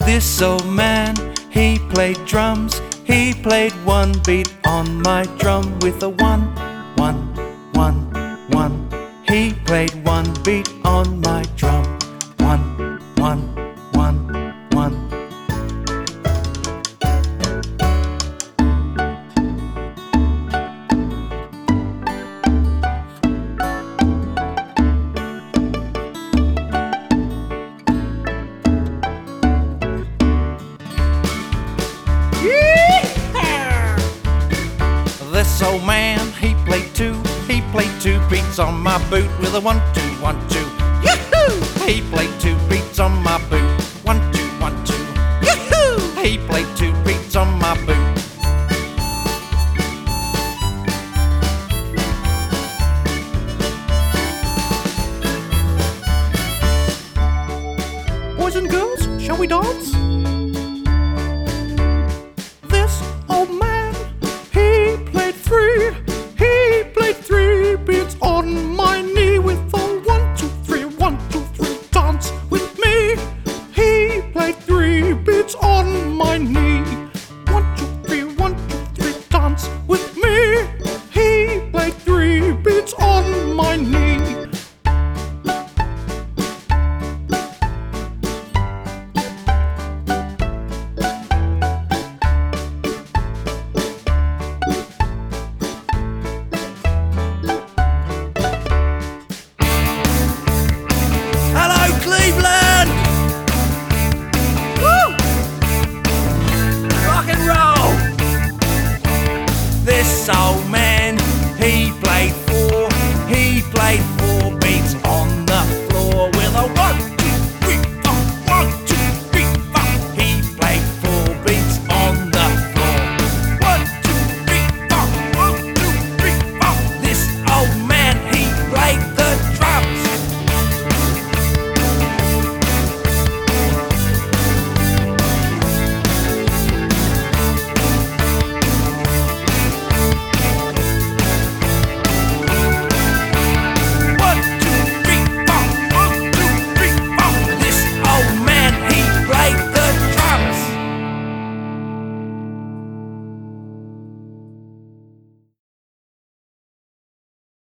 This old man, he played drums. He played one beat on my drum with a 1, 1, 1, 1. He played one beat on my drum. 1, 1, 1, 1. This old man, he played two beats on my boot with a 1, 2, 1, 2. Yahoo! He played 2 beats on my boot. 1, 2, 1, 2. Yahoo! He played 2 beats on my boot. Boys and girls, shall we dance?